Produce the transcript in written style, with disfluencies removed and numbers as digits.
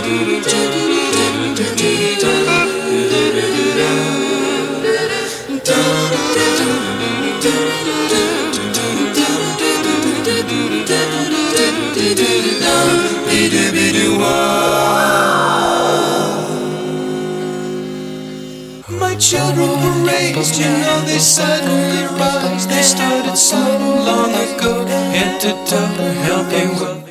My children were raised, you know they suddenly rise. They started so long ago, head to toe, helping well.